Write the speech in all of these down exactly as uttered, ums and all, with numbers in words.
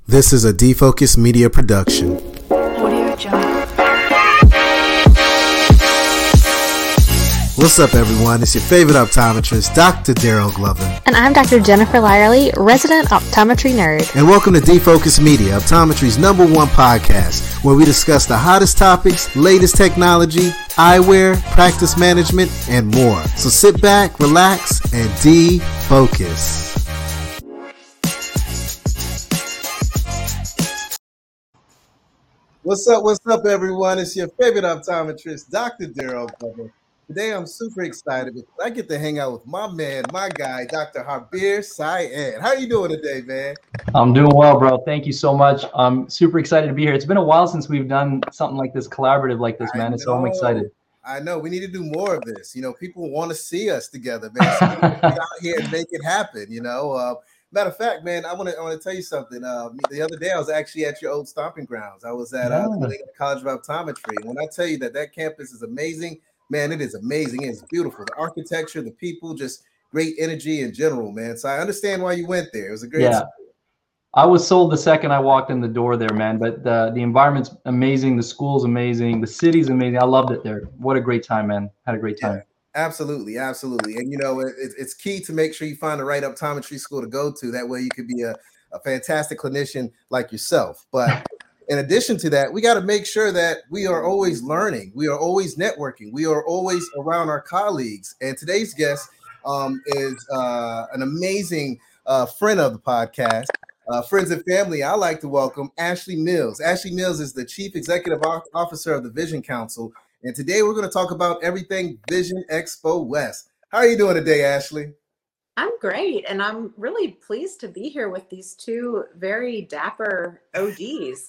This is a Defocus Media production. Audio Jungle. What's up, everyone? It's your favorite optometrist, Doctor Daryl Glover. And I'm Doctor Jennifer Lyerly, resident optometry nerd. And welcome to Defocus Media, optometry's number one podcast, where we discuss the hottest topics, latest technology, eyewear, practice management, and more. So sit back, relax, and defocus. What's up, what's up, everyone? It's your favorite optometrist, Doctor Daryl Glover. Today, I'm super excited because I get to hang out with my man, my guy, Doctor Harbir Syed. How are you doing today, man? I'm doing well, bro. Thank you so much. I'm super excited to be here. It's been a while since we've done something like this, collaborative like this, man. So I'm excited. I know. We need to do more of this. You know, people want to see us together, man. So get out here and make it happen, you know. Uh, matter of fact, man, I want to I want to tell you something. Uh, the other day, I was actually at your old stomping grounds. I was at uh, Yeah. the College of Optometry. When I tell you that that campus is amazing, man, it is amazing. It's beautiful. The architecture, the people, just great energy in general, man. So I understand why you went there. It was a great Yeah. experience. I was sold the second I walked in the door there, man. But the the environment's amazing. The school's amazing. The city's amazing. I loved it there. What a great time, man. Had a great time. Yeah, absolutely, absolutely. And you know, it, it's key to make sure you find the right optometry school to go to. That way you could be a, a fantastic clinician like yourself. But in addition to that, we got to make sure that we are always learning. We are always networking. We are always around our colleagues. And today's guest um, is uh, an amazing uh, friend of the podcast. Uh, friends and family, I like to welcome Ashley Mills. Ashley Mills is the Chief Executive Officer of the Vision Council. And today we're going to talk about everything Vision Expo West. How are you doing today, Ashley? I'm great, and I'm really pleased to be here with these two very dapper O Ds.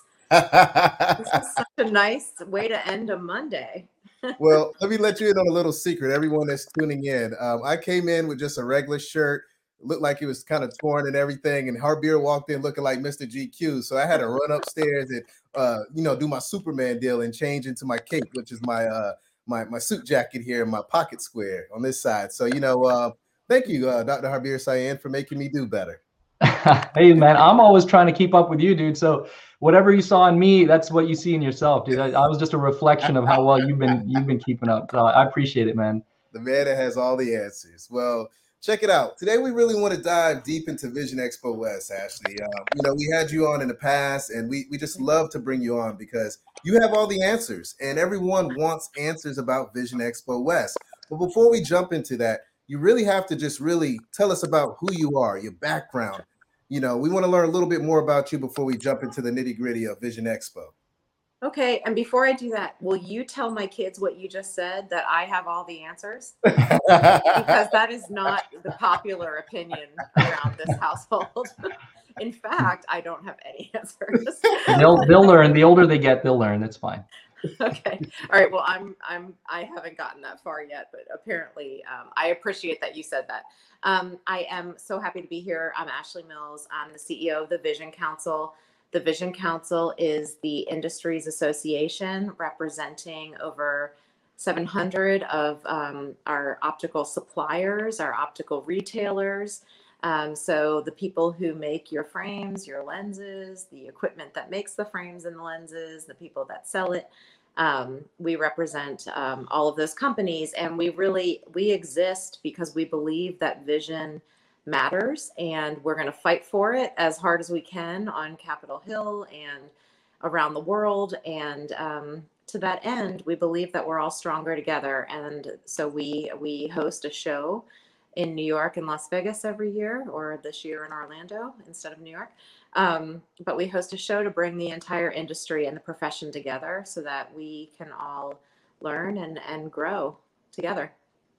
This is such a nice way to end a Monday. Well, let me let you in on a little secret, everyone that's tuning in. Um, I came in with just a regular shirt, looked like it was kind of torn and everything, and Harbir walked in looking like Mister G Q. So I had to run upstairs and uh, you know, do my Superman deal and change into my cape, which is my uh, my my suit jacket here and my pocket square on this side. So you know, uh, thank you, uh, Doctor Harbir Syed, for making me do better. Hey, man, I'm always trying to keep up with you, dude. So whatever you saw in me, that's what you see in yourself, dude. I, I was just a reflection of how well you've been you've been keeping up. So I appreciate it, man. The man that has all the answers. Well, check it out. Today, we really want to dive deep into Vision Expo West, Ashley. Uh, you know, we had you on in the past, and we, we just love to bring you on because you have all the answers, and everyone wants answers about Vision Expo West. But before we jump into that, you really have to just really tell us about who you are, your background. You know, we want to learn a little bit more about you before we jump into the nitty-gritty of Vision Expo. Okay, and before I do that, will you tell my kids what you just said, that I have all the answers? Because that is not the popular opinion around this household. In fact, I don't have any answers. They'll they'll learn. The older they get, they'll learn. It's fine. Okay. All right. Well, I'm I'm I haven't gotten that far yet, but apparently um, I appreciate that you said that. Um, I am so happy to be here. I'm Ashley Mills. I'm the C E O of the Vision Council. The Vision Council is the industry's association representing over seven hundred of um, our optical suppliers, our optical retailers. Um, so the people who make your frames, your lenses, the equipment that makes the frames and the lenses, the people that sell it. Um, we represent um, all of those companies, and we really, we exist because we believe that vision matters, and we're going to fight for it as hard as we can on Capitol Hill and around the world. And um, to that end, we believe that we're all stronger together. And so we we host a show in New York and Las Vegas every year, or this year in Orlando instead of New York. Um, but we host a show to bring the entire industry and the profession together so that we can all learn and, and grow together.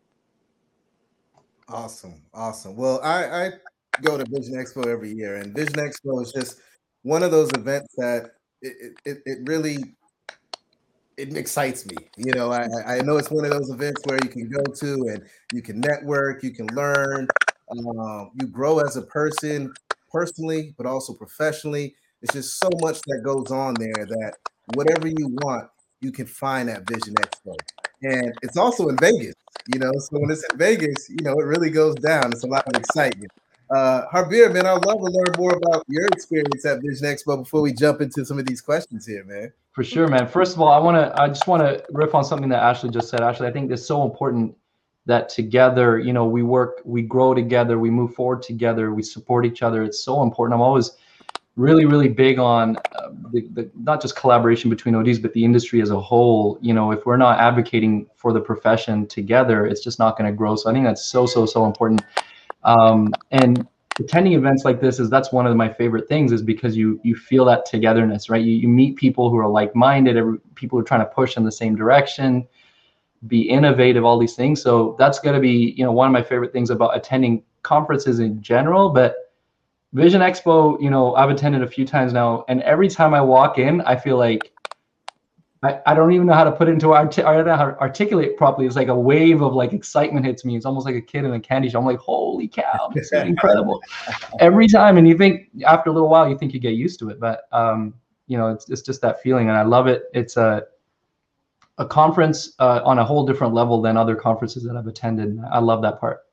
Awesome, awesome. Well, I, I go to Vision Expo every year, and Vision Expo is just one of those events that it it, it really it excites me. You know, I I know it's one of those events where you can go to and you can network, you can learn, um, you grow as a person personally, but also professionally. It's just so much that goes on there that whatever you want, you can find at Vision Expo, and it's also in Vegas. You know, so when it's in Vegas, you know, it really goes down. It's a lot of excitement. Uh, Harbir, man, I'd love to learn more about your experience at Vision Expo before we jump into some of these questions here, man. For sure, man. First of all, I want to, I just want to riff on something that Ashley just said. Ashley, I think it's so important that together, you know, we work, we grow together, we move forward together, we support each other. It's so important. I'm always really, really big on uh, the, the, not just collaboration between O Ds, but the industry as a whole. You know, if we're not advocating for the profession together, it's just not going to grow. So I think that's so, so, so important. Um, and attending events like this is, that's one of my favorite things, is because you you feel that togetherness, right? You, you meet people who are like-minded, every, people who are trying to push in the same direction, be innovative, all these things. So that's going to be, you know, one of my favorite things about attending conferences in general. But Vision Expo, you know, I've attended a few times now, and every time I walk in, I feel like I, I don't even know how to put it into art I don't know how to articulate properly. It's like a wave of like excitement hits me. It's almost like a kid in a candy shop. I'm like, holy cow, this is incredible. Every time. And you think after a little while, you think you get used to it, but um, you know, it's, it's just that feeling, and I love it. It's a, a conference uh, on a whole different level than other conferences that I've attended. I love that part.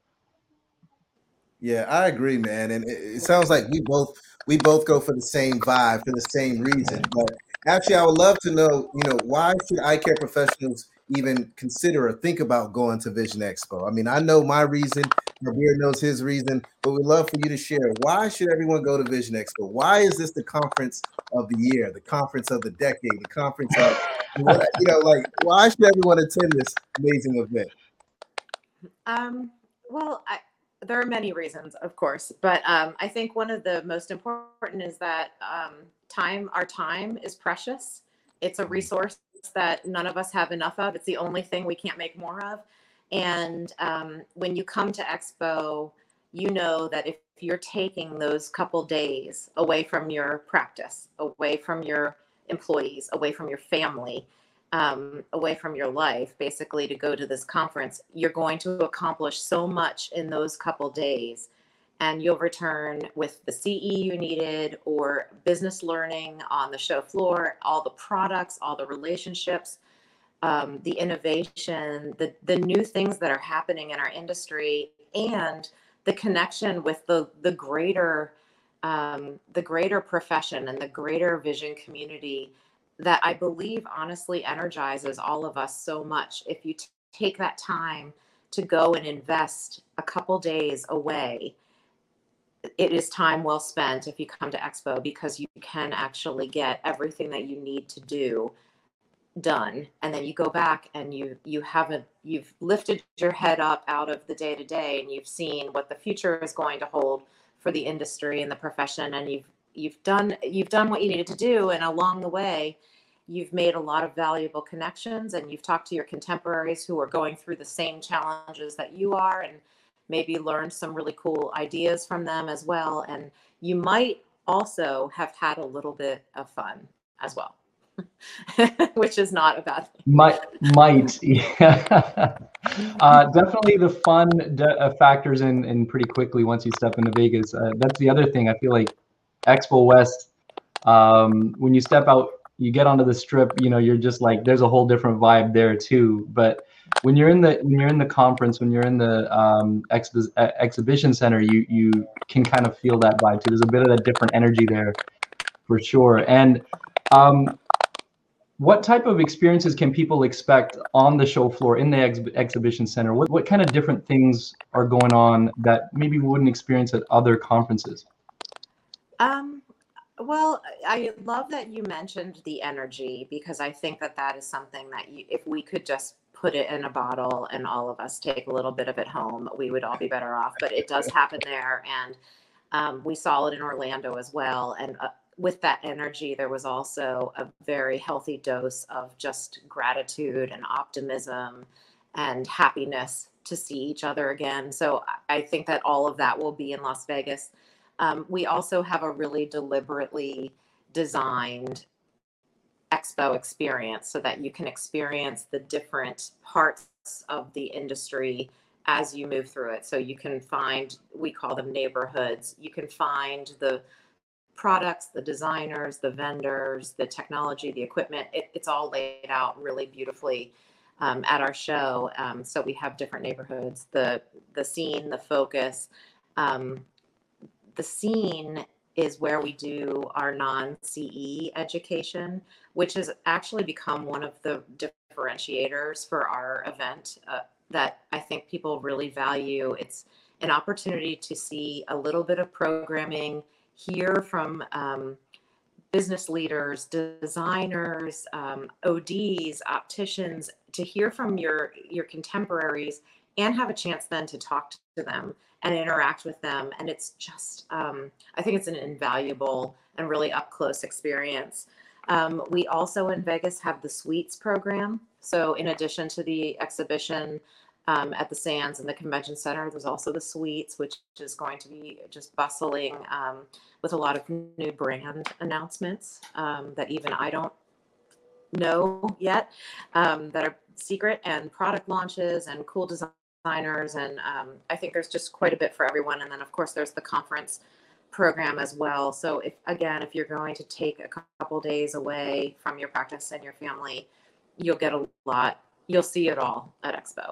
Yeah, I agree, man. And it, it sounds like we both we both go for the same vibe, for the same reason. But actually, I would love to know, you know, why should eye care professionals even consider or think about going to Vision Expo? I mean, I know my reason, Harbir knows his reason, but we'd love for you to share. Why should everyone go to Vision Expo? Why is this the conference of the year, the conference of the decade, the conference of, what, you know, like, why should everyone attend this amazing event? Um, well, I, there are many reasons, of course, but um, I think one of the most important is that um, time, our time is precious. It's a resource that none of us have enough of. It's the only thing we can't make more of. And um, when you come to Expo, you know that if you're taking those couple days away from your practice, away from your employees, away from your family, um, away from your life, basically to go to this conference, you're going to accomplish so much in those couple days, and you'll return with the C E you needed, or business learning on the show floor, all the products, all the relationships, um, the innovation, the, the new things that are happening in our industry, and the connection with the, the greater, um, the greater profession and the greater vision community that I believe honestly energizes all of us so much. If you t- take that time to go and invest a couple days away, it is time well spent if you come to Expo, because you can actually get everything that you need to do done. And then you go back and you, you haven't, you've lifted your head up out of the day to day, and you've seen what the future is going to hold for the industry and the profession. And you've, you've done, you've done what you needed to do. And along the way, you've made a lot of valuable connections, and you've talked to your contemporaries who are going through the same challenges that you are, and maybe learned some really cool ideas from them as well. And you might also have had a little bit of fun as well, which is not a bad thing. Might, might, yeah. uh, definitely the fun de- uh, factors in, in pretty quickly once you step into Vegas. Uh, that's the other thing. I feel like Expo West, um, when you step out, you get onto the strip, you know, you're just like, there's a whole different vibe there too. But when you're in the when you're in the conference, when you're in the um, expo- uh, exhibition center, you you can kind of feel that vibe too. There's a bit of that different energy there, for sure. And um, what type of experiences can people expect on the show floor in the ex- exhibition center? What what kind of different things are going on that maybe we wouldn't experience at other conferences? Um, well, I love that you mentioned the energy, because I think that that is something that you, if we could just put it in a bottle and all of us take a little bit of it home, we would all be better off. But it does happen there. And um, we saw it in Orlando as well. And uh, with that energy, there was also a very healthy dose of just gratitude and optimism and happiness to see each other again. So I think that all of that will be in Las Vegas. Um, we also have a really deliberately designed Expo experience so that you can experience the different parts of the industry as you move through it. So you can find, we call them neighborhoods. You can find the products, the designers, the vendors, the technology, the equipment. It, it's all laid out really beautifully um, at our show. Um, so we have different neighborhoods, the the scene, the focus. Um, the scene is where we do our non-C E education, which has actually become one of the differentiators for our event uh, that I think people really value. It's an opportunity to see a little bit of programming, hear from um, business leaders, designers, um, O Ds, opticians, to hear from your, your contemporaries and have a chance then to talk to them and interact with them. And it's just, um, I think it's an invaluable and really up close experience. Um, we also in Vegas have the Suites program. So in addition to the exhibition um, at the Sands and the Convention Center, there's also the Suites, which is going to be just bustling um, with a lot of new brand announcements um, that even I don't know yet, um, that are secret, and product launches and cool designers. And um, I think there's just quite a bit for everyone. And then of course there's the conference program as well. So if, again, if you're going to take a couple days away from your practice and your family, you'll get a lot, you'll see it all at Expo.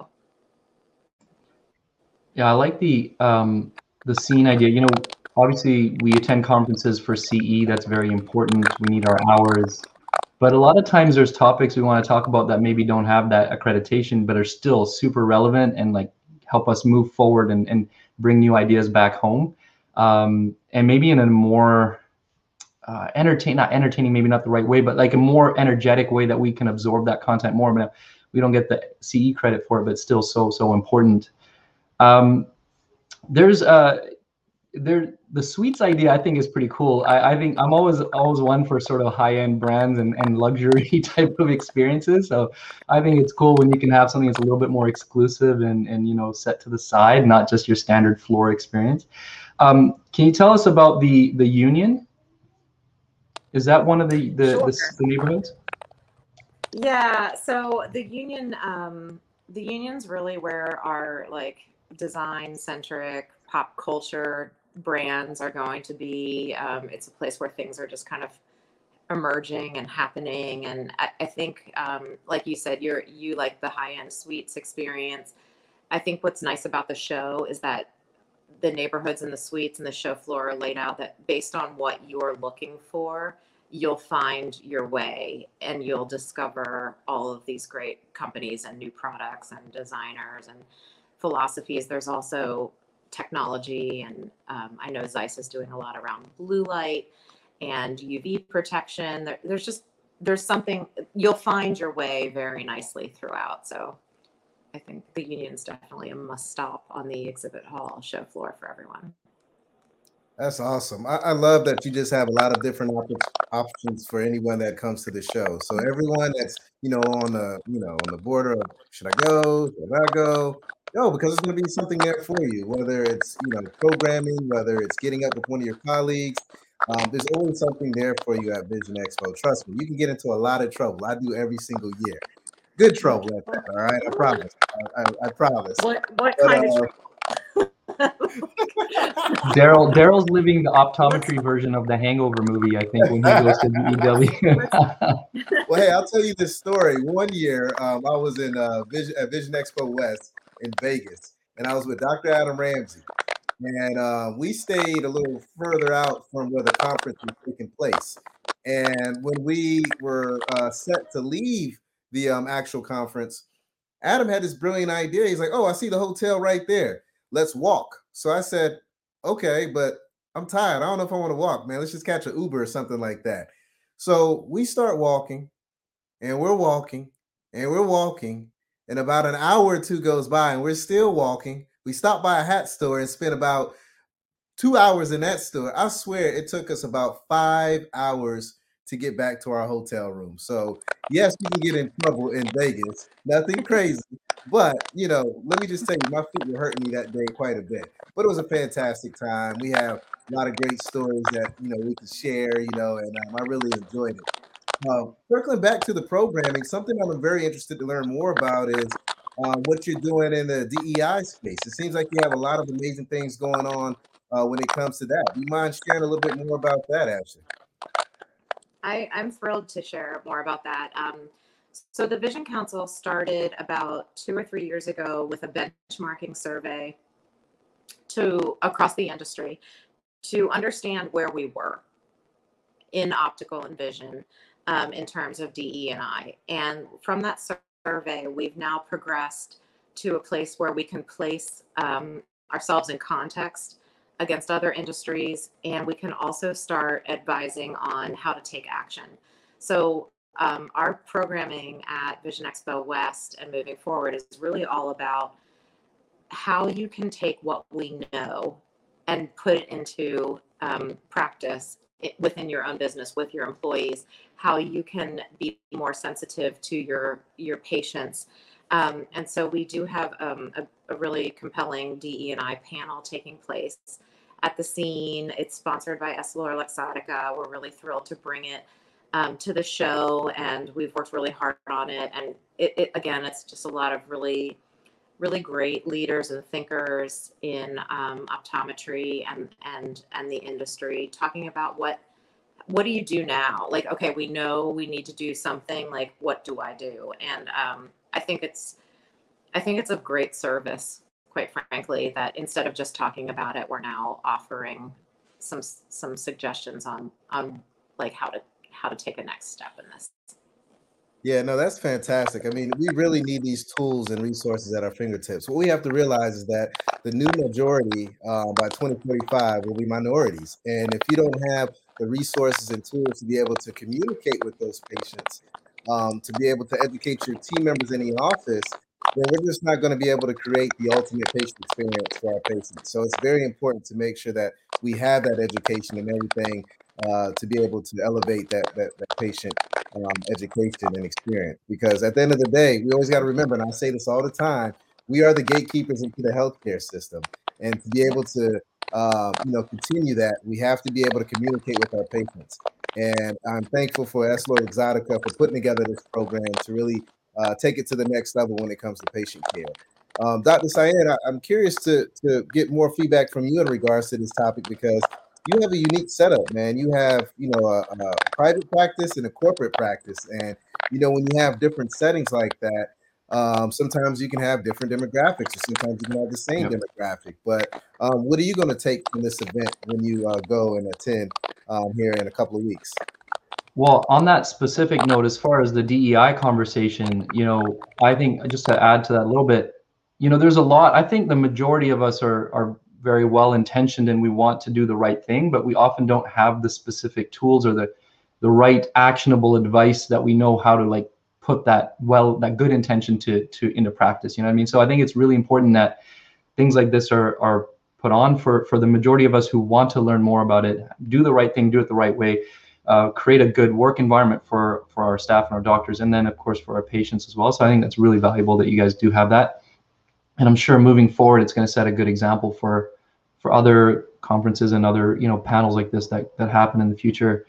Yeah, I like the um, the scene idea. You know, obviously we attend conferences for C E. That's very important. We need our hours. But a lot of times there's topics we want to talk about that maybe don't have that accreditation, but are still super relevant and like help us move forward and, and bring new ideas back home. Um, and maybe in a more uh, entertain, not entertaining, maybe not the right way, but like a more energetic way that we can absorb that content more. But we don't get the C E credit for it, but still so, so important. Um, there's uh, there the Suites idea I think is pretty cool. I, I think I'm always always one for sort of high-end brands and, and luxury type of experiences. So I think it's cool when you can have something that's a little bit more exclusive and and you know set to the side, not just your standard floor experience. Um, can you tell us about the the Union? Is that one of the the, Sure. the, the neighborhoods? Yeah, so the Union, um, the Union's really where our like design-centric pop culture brands are going to be. Um, it's a place where things are just kind of emerging and happening. And I, I think, um, like you said, you're you like the high-end Suites experience. I think what's nice about the show is that the neighborhoods and the suites and the show floor are laid out that based on what you're looking for, you'll find your way and you'll discover all of these great companies and new products and designers and philosophies. There's also technology, and um, I know Zeiss is doing a lot around blue light and U V protection. There, there's just, there's something, you'll find your way very nicely throughout. So I think the Union is definitely a must stop on the exhibit hall show floor for everyone. That's awesome. I, I love that you just have a lot of different op options for anyone that comes to the show. So everyone that's, you know, on the, you know, on the border of should I go, should I go? No, because it's going to be something there for you, whether it's, you know, programming, whether it's getting up with one of your colleagues. Um, there's always something there for you at Vision Expo. Trust me, you can get into a lot of trouble. I do every single year. Good trouble at that, all right? I promise. I, I, I promise. What, what But, kind uh, of trouble? Daryl Daryl's living the optometry version of the Hangover movie, I think, when he goes to the E W. Well, hey, I'll tell you this story. One year, um, I was in uh, Vision, at Vision Expo West in Vegas, and I was with Doctor Adam Ramsey. And uh, we stayed a little further out from where the conference was taking place. And when we were uh, set to leave the um, actual conference, Adam had this brilliant idea. He's like, oh, I see the hotel right there. Let's walk. So I said, okay, but I'm tired. I don't know if I want to walk, man. Let's just catch an Uber or something like that. So we start walking, and we're walking, and we're walking, and about an hour or two goes by, and we're still walking. We stopped by a hat store and spent about two hours in that store. I swear it took us about five hours to get back to our hotel room. So yes, you can get in trouble in Vegas. Nothing crazy, but you know, let me just tell you, my feet were hurting me that day quite a bit. But it was a fantastic time. We have a lot of great stories that you know we could share. You know, and um, I really enjoyed it. Um, circling back to the programming, something I'm very interested to learn more about is uh, what you're doing in the D E I space. It seems like you have a lot of amazing things going on uh, when it comes to that. Do you mind sharing a little bit more about that, Ashley? I, I'm thrilled to share more about that. Um, so the Vision Council started about two or three years ago with a benchmarking survey to across the industry to understand where we were in optical and vision um, in terms of D E and I. And from that survey, we've now progressed to a place where we can place um, ourselves in context against other industries, and we can also start advising on how to take action. So um, our programming at Vision Expo West and moving forward is really all about how you can take what we know and put it into um, practice within your own business with your employees, how you can be more sensitive to your your patients. Um, and so we do have um, a, a really compelling D E and I panel taking place at the scene. It's sponsored by EssilorLuxottica. We're really thrilled to bring it um, to the show, and we've worked really hard on it. And it, it again, it's just a lot of really really great leaders and thinkers in um, optometry and and and the industry talking about what what do you do now? Like, okay, we know we need to do something. Like, what do I do? And um, I think it's I think it's a great service, quite frankly, that instead of just talking about it, we're now offering some some suggestions on on like how to how to take a next step in this. Yeah, no, that's fantastic. I mean, we really need these tools and resources at our fingertips. What we have to realize is that the new majority uh, by twenty forty-five will be minorities. And if you don't have the resources and tools to be able to communicate with those patients, um, to be able to educate your team members in the office, then we're just not going to be able to create the ultimate patient experience for our patients. So it's very important to make sure that we have that education and everything uh, to be able to elevate that, that, that patient um, education and experience. Because at the end of the day, we always got to remember, and I say this all the time, we are the gatekeepers into the healthcare system. And to be able to uh, you know, continue that, we have to be able to communicate with our patients. And I'm thankful for EssilorLuxottica for putting together this program to really uh, take it to the next level when it comes to patient care. Um, Doctor Syed, I, I'm curious to, to get more feedback from you in regards to this topic, because you have a unique setup, man. You have, you know, a, a private practice and a corporate practice. And, you know, when you have different settings like that, um, sometimes you can have different demographics, or sometimes you can have the same yep. demographic. But um, what are you going to take from this event when you uh, go and attend um, here in a couple of weeks? Well, on that specific note, as far as the D E I conversation, you know, I think just to add to that a little bit, you know, there's a lot. I think the majority of us are are very well intentioned and we want to do the right thing, but we often don't have the specific tools or the the right actionable advice that we know how to like put that well that good intention to to into practice. You know what I mean? So I think it's really important that things like this are are put on for for the majority of us who want to learn more about it, do the right thing, do it the right way. Uh, create a good work environment for for our staff and our doctors, and then of course for our patients as well. So I think that's really valuable that you guys do have that, and I'm sure moving forward it's going to set a good example for for other conferences and other you know panels like this that that happen in the future.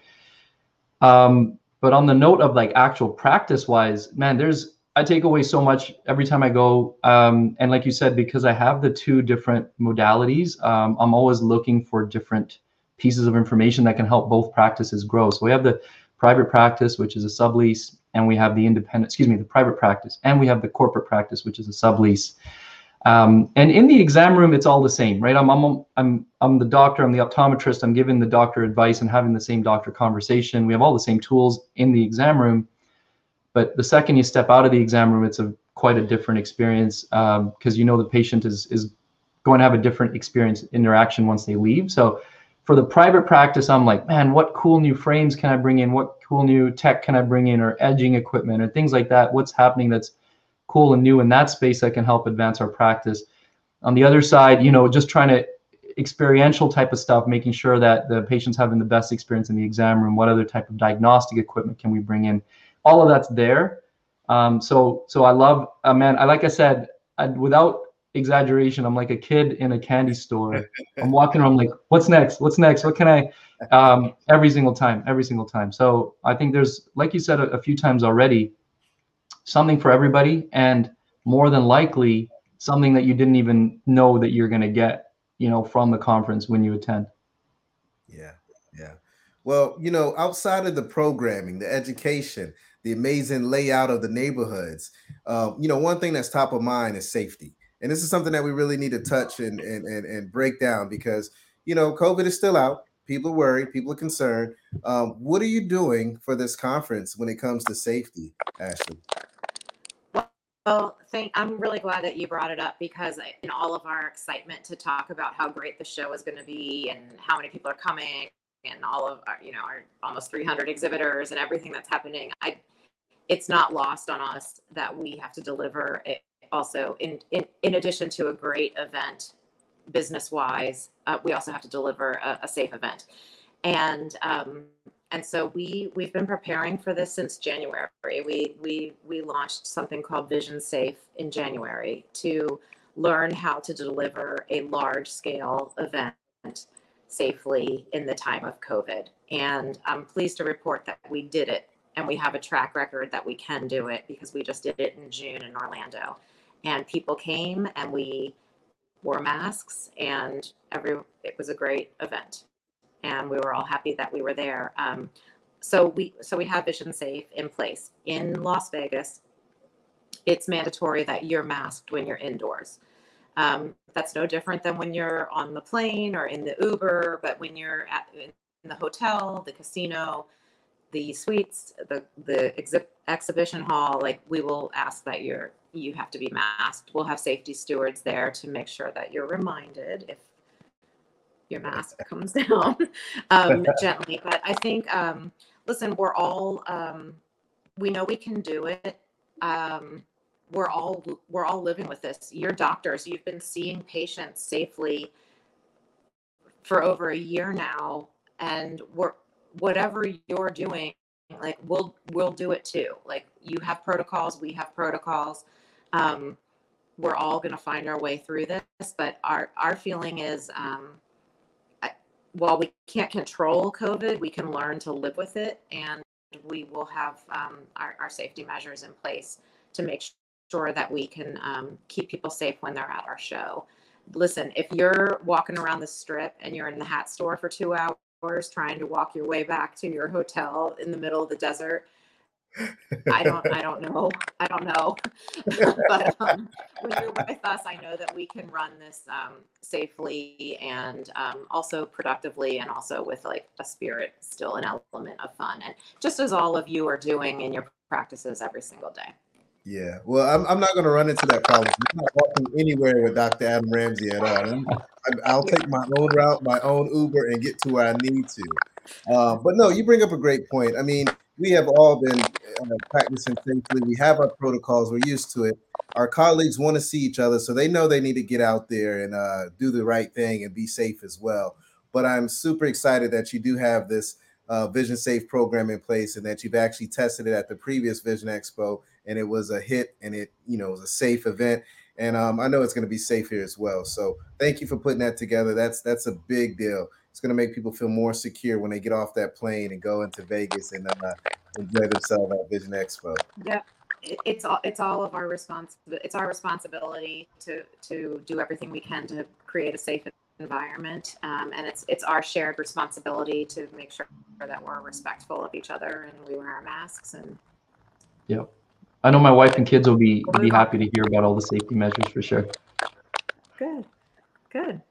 Um, but on the note of like actual practice wise, man, there's I take away so much every time I go, um, and like you said, because I have the two different modalities, um, I'm always looking for different pieces of information that can help both practices grow. So we have the private practice, which is a sublease, and we have the independent, excuse me, the private practice, and we have the corporate practice, which is a sublease. Um, and in the exam room, it's all the same, right? I'm, I'm, I'm, I'm the doctor, I'm the optometrist, I'm giving the doctor advice and having the same doctor conversation. We have all the same tools in the exam room, but the second you step out of the exam room, it's a quite a different experience because um, you know the patient is, is going to have a different experience interaction once they leave. So for the private practice, I'm like, man, what cool new frames can I bring in? What cool new tech can I bring in, or edging equipment or things like that? What's happening that's cool and new in that space that can help advance our practice? On the other side, you know, just trying to experiential type of stuff, making sure that the patient's having the best experience in the exam room. What other type of diagnostic equipment can we bring in? All of that's there. Um, so, so I love, uh, man, I, like I said, I, without exaggeration, I'm like a kid in a candy store. I'm walking around like, what's next? What's next? What can I, um, every single time, every single time. So I think there's, like you said a, a few times already, something for everybody, and more than likely something that you didn't even know that you're going to get, you know, from the conference when you attend. Yeah. Yeah. Well, you know, outside of the programming, the education, the amazing layout of the neighborhoods, uh, you know, one thing that's top of mind is safety. And this is something that we really need to touch and, and, and, and break down, because, you know, COVID is still out. People are worried. People are concerned. Um, what are you doing for this conference when it comes to safety, Ashley? Well, thank, I'm really glad that you brought it up, because in all of our excitement to talk about how great the show is going to be and how many people are coming and all of our, you know, our almost three hundred exhibitors and everything that's happening, I, it's not lost on us that we have to deliver it also in, in, in addition to a great event business wise, uh, we also have to deliver a, a safe event. And, um, And so we we've been preparing for this since January. We we we launched something called Vision Safe in January to learn how to deliver a large scale event safely in the time of COVID. And I'm pleased to report that we did it, and we have a track record that we can do it, because we just did it in June in Orlando. And people came and we wore masks, and every it was a great event. And we were all happy that we were there. Um, so we so we have Vision Safe in place. In Las Vegas, it's mandatory that you're masked when you're indoors. Um, that's no different than when you're on the plane or in the Uber, but when you're at, in the hotel, the casino, the suites, the the exhi- exhibition hall, like, we will ask that you're you have to be masked. We'll have safety stewards there to make sure that you're reminded if your mask comes down um, gently. But I think, um, listen, we're all, um, we know we can do it. Um, we're all, we're all living with this. You're doctors. You've been seeing patients safely for over a year now. And we're, whatever you're doing, like, we'll, we'll do it too. Like, you have protocols, we have protocols. Um, we're all going to find our way through this, but our, our feeling is, um, while we can't control COVID, we can learn to live with it, and we will have um, our, our safety measures in place to make sure that we can um, keep people safe when they're at our show. Listen, if you're walking around the strip and you're in the hat store for two hours trying to walk your way back to your hotel in the middle of the desert, I don't, I don't know. I don't know. But um, when you're with us, I know that we can run this um, safely and um, also productively, and also with, like, a spirit, still an element of fun. And just as all of you are doing in your practices every single day. Yeah, well, I'm, I'm not going to run into that problem. I'm not walking anywhere with Doctor Adam Ramsey at all. I'm, I'll take my own route, my own Uber, and get to where I need to. Uh, but no, you bring up a great point. I mean, we have all been uh, practicing safely. We have our protocols. We're used to it. Our colleagues want to see each other, so they know they need to get out there and uh, do the right thing and be safe as well. But I'm super excited that you do have this uh, Vision Safe program in place, and that you've actually tested it at the previous Vision Expo, and it was a hit, and it, you know, was a safe event. And um, I know it's going to be safe here as well. So thank you for putting that together. That's that's a big deal. It's going to make people feel more secure when they get off that plane and go into Vegas and uh, enjoy themselves at Vision Expo. Yeah, it's all it's all of our respons it's our responsibility to to do everything we can to create a safe environment, um, and it's it's our shared responsibility to make sure that we're respectful of each other and we wear our masks. And yeah, I know my wife and kids will be be happy to hear about all the safety measures for sure. Good, good.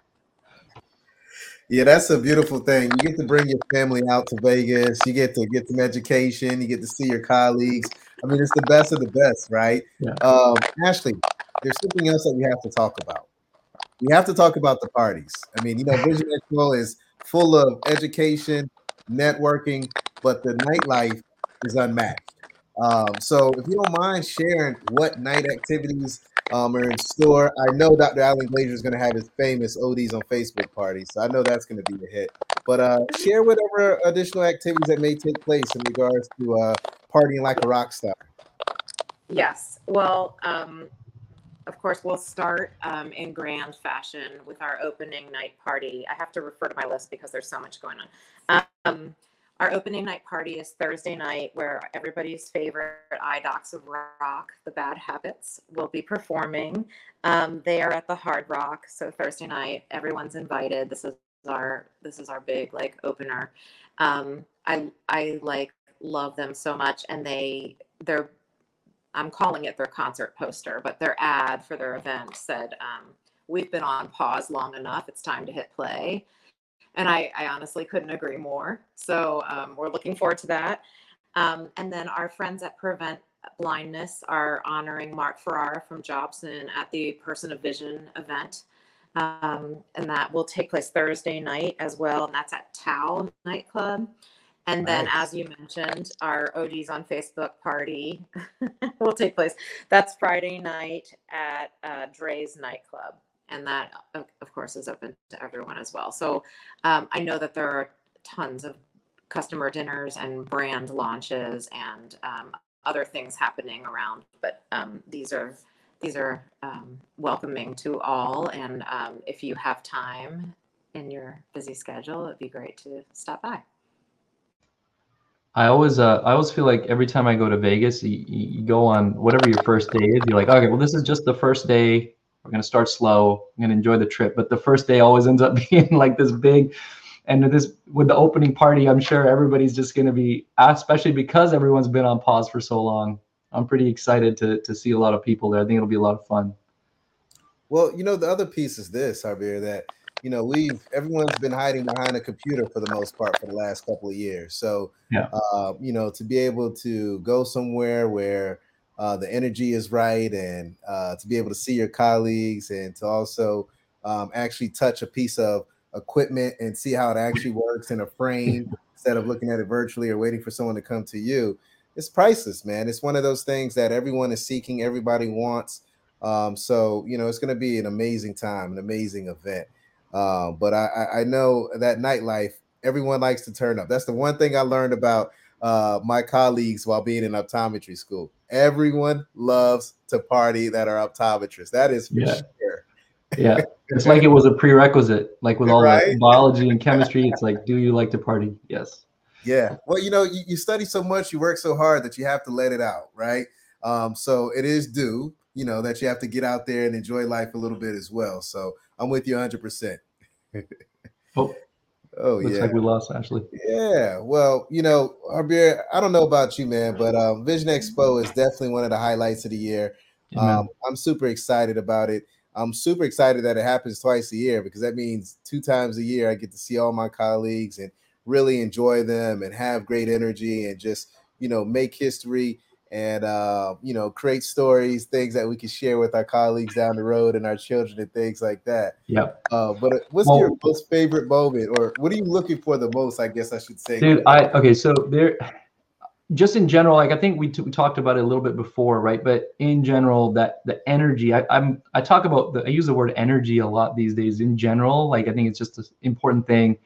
Yeah, that's a beautiful thing. You get to bring your family out to Vegas. You get to get some education. You get to see your colleagues. I mean, it's the best of the best, right? Yeah. Um, Ashley, there's something else that we have to talk about. We have to talk about the parties. I mean, you know, Vision Expo is full of education, networking, but the nightlife is unmatched. Um, so if you don't mind sharing what night activities um, are in store. I know Doctor Alan Glazier is going to have his famous O Ds on Facebook party, so I know that's going to be a hit. But uh, share whatever additional activities that may take place in regards to uh, partying like a rock star. Yes. Well, um, of course, we'll start um, in grand fashion with our opening night party. I have to refer to my list because there's so much going on. Um, our opening night party is Thursday night, where everybody's favorite eye docs of rock, the Bad Habits, will be performing. Um, they are at the Hard Rock, so Thursday night, everyone's invited. This is our this is our big like opener. Um, I I like love them so much, and they they're I'm calling it their concert poster, but their ad for their event said, um, "We've been on pause long enough. It's time to hit play." And I, I honestly couldn't agree more. So um, we're looking forward to that. Um, and then our friends at Prevent Blindness are honoring Mark Ferrara from Jobson at the Person of Vision event. Um, and that will take place Thursday night as well. And that's at Tao nightclub. And then, Nice. as you mentioned, our O Gs on Facebook party will take place. That's Friday night at uh, Dre's nightclub. And that, of of course, is open to everyone as well. So um, I know that there are tons of customer dinners and brand launches and um, other things happening around. But um, these are these are um, welcoming to all. And um, if you have time in your busy schedule, it'd be great to stop by. I always, uh, I always feel like every time I go to Vegas, you, you go on whatever your first day is. You're like, okay, well, this is just the first day. We're gonna start slow. I'm gonna enjoy the trip, but the first day always ends up being like this big. And with this, with the opening party, I'm sure everybody's just gonna be, especially because everyone's been on pause for so long. I'm pretty excited to to see a lot of people there. I think it'll be a lot of fun. Well, you know, the other piece is this, Javier, that you know, we've everyone's been hiding behind a computer for the most part for the last couple of years. So, Yeah. uh, you know, to be able to go somewhere where uh, the energy is right, and uh, to be able to see your colleagues, and to also um, actually touch a piece of equipment and see how it actually works in a frame instead of looking at it virtually or waiting for someone to come to you, it's priceless, man. It's one of those things that everyone is seeking, everybody wants. Um, so, you know, it's going to be an amazing time, an amazing event. Uh, but I, I know that nightlife, everyone likes to turn up. That's the one thing I learned about uh, my colleagues while being in optometry school. Everyone loves to party that are optometrists. That is for Yeah. sure. Yeah. It's like it was a prerequisite, like with all Right? the biology and chemistry. It's like, do you like to party? Yes. Yeah. Well, you know, you, you study so much, you work so hard that you have to let it out, right? Um, so it is due, you know, that you have to get out there and enjoy life a little bit as well. So I'm with you one hundred percent. Oh, Oh, looks yeah. like we lost Ashley. Yeah. Well, you know, Javier, I don't know about you, man, but um, Vision Expo is definitely one of the highlights of the year. Amen. Um, I'm super excited about it. I'm super excited that it happens twice a year, because that means two times a year I get to see all my colleagues and really enjoy them and have great energy and just, you know, make history and, uh, you know, create stories, things that we can share with our colleagues down the road and our children and things like that. Yeah. Uh, but what's Well, your most favorite moment, or what are you looking for the most, I guess I should say? dude, I, okay, so there, just in general, like I think we, t- we talked about it a little bit before, right? But in general, that the energy, I, I'm, I talk about the, I use the word energy a lot these days in general. Like, I think it's just an important thing.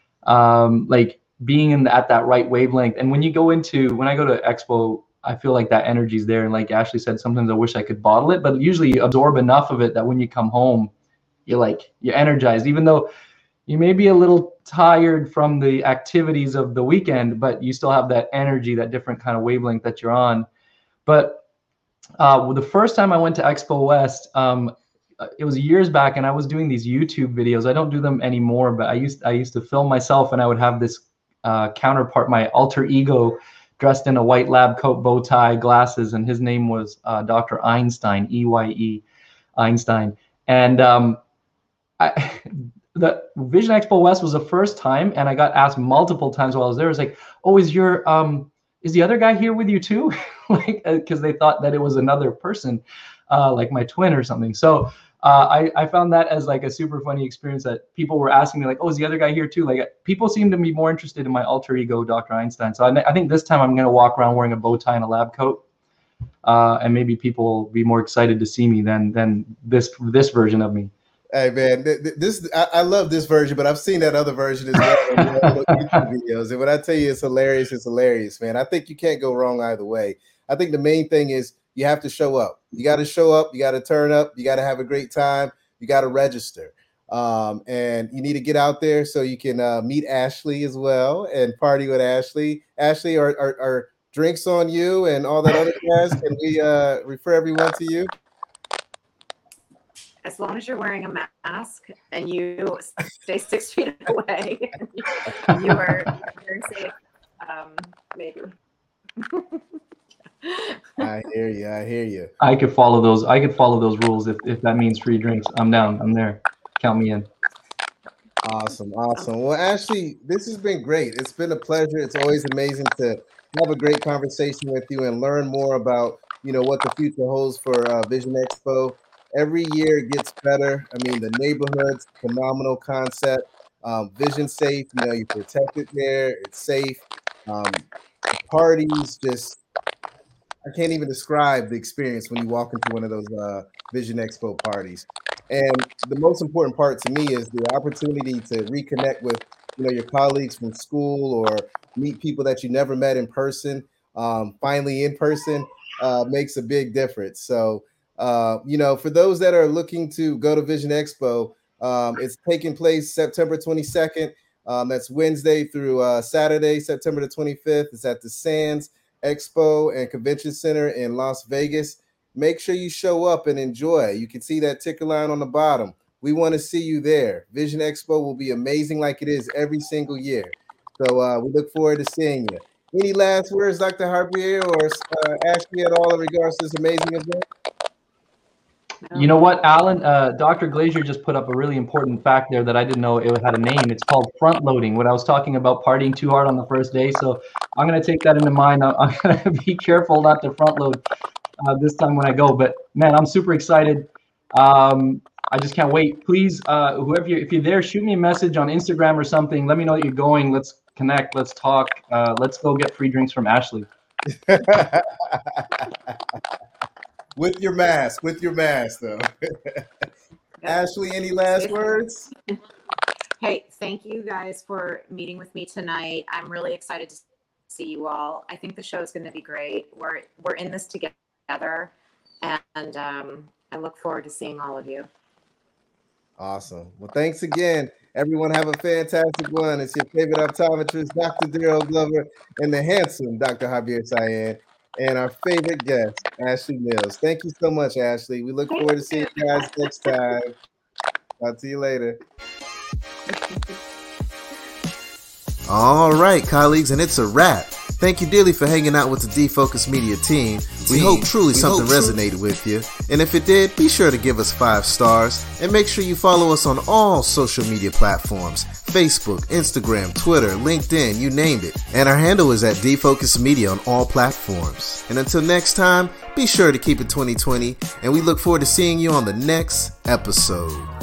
Um, like being in the, at that right wavelength. And when you go into, when I go to Expo, I feel like that energy is there. And like Ashley said, sometimes I wish I could bottle it, but usually you absorb enough of it that when you come home, you're like, you're energized, even though you may be a little tired from the activities of the weekend, but you still have that energy, that different kind of wavelength that you're on. But uh, the first time I went to Expo West, um, it was years back, and I was doing these YouTube videos. I don't do them anymore, but I used I used to film myself, and I would have this uh, counterpart, my alter ego, dressed in a white lab coat, bow tie, glasses, and his name was uh, Doctor Einstein, E Y E, Einstein. And um, I, the Vision Expo West was the first time, and I got asked multiple times while I was there. It was like, "Oh, is your um, is the other guy here with you too?" Like, because they thought that it was another person, uh, like my twin or something. So uh, I I found that as like a super funny experience, that people were asking me like, "Oh, is the other guy here too?" Like, people seem to be more interested in my alter ego, Doctor Einstein. So I, I think this time I'm gonna walk around wearing a bow tie and a lab coat, uh, and maybe people will be more excited to see me than than this this version of me. Hey man, this I, I love this version, but I've seen that other version as well in the YouTube videos. And when I tell you it's hilarious, it's hilarious, man. I think you can't go wrong either way. I think the main thing is you have to show up. You got to show up. You got to turn up. You got to have a great time. You got to register, um, and you need to get out there so you can uh, meet Ashley as well and party with Ashley. Ashley, are, are, are drinks on you and all that other jazz? Can we uh, refer everyone to you? As long as you're wearing a mask and you stay six feet away, you are very safe. Um, maybe. I hear you. I hear you. I could follow those. I could follow those rules if, if that means free drinks. I'm down. I'm there. Count me in. Awesome, awesome. Well, Ashley, this has been great. It's been a pleasure. It's always amazing to have a great conversation with you and learn more about, you know, what the future holds for uh, Vision Expo. Every year it gets better. I mean, the neighborhood's phenomenal concept. Um, Vision Safe, you know, you're protected there. It's safe. Um, the parties, just, I can't even describe the experience when you walk into one of those uh, Vision Expo parties. And the most important part to me is the opportunity to reconnect with, you know, your colleagues from school or meet people that you never met in person. Um, finally in person uh, makes a big difference. So, uh, you know, for those that are looking to go to Vision Expo, um, it's taking place September twenty-second. Um, that's Wednesday through uh, Saturday, September the twenty-fifth. It's at the Sands Expo and Convention Center in Las Vegas. Make sure you show up and enjoy. You can see that ticker line on the bottom. We want to see you there. Vision Expo will be amazing like it is every single year. So uh, we look forward to seeing you. Any last words, Doctor Harbier or uh, Ashley at all in regards to this amazing event? You know what, Alan? Uh, Doctor Glazier just put up a really important fact there that I didn't know it had a name. It's called front loading. When I was talking about partying too hard on the first day, so I'm going to take that into mind. I'm going to be careful not to front load uh, this time when I go. But man, I'm super excited. Um, I just can't wait. Please, uh, whoever you, if you're there, shoot me a message on Instagram or something. Let me know that you're going. Let's connect. Let's talk. Uh, let's go get free drinks from Ashley. With your mask, with your mask, though. Ashley, any last words? Hey, thank you guys for meeting with me tonight. I'm really excited to see you all. I think the show is going to be great. We're we're in this together, and um, I look forward to seeing all of you. Awesome. Well, thanks again. Everyone have a fantastic one. It's your favorite optometrist, Doctor Daryl Glover, and the handsome Doctor Javier Cyan. And our favorite guest, Ashley Mills. Thank you so much, Ashley. We look forward to seeing you guys next time. Talk to you later. All right, colleagues, and it's a wrap. Thank you dearly for hanging out with the D-Focus Media team. We team. hope truly we something hope resonated truly. with you. And if it did, be sure to give us five stars. And make sure you follow us on all social media platforms. Facebook, Instagram, Twitter, LinkedIn, you named it. And our handle is at D-Focus Media on all platforms. And until next time, be sure to keep it twenty twenty. And we look forward to seeing you on the next episode.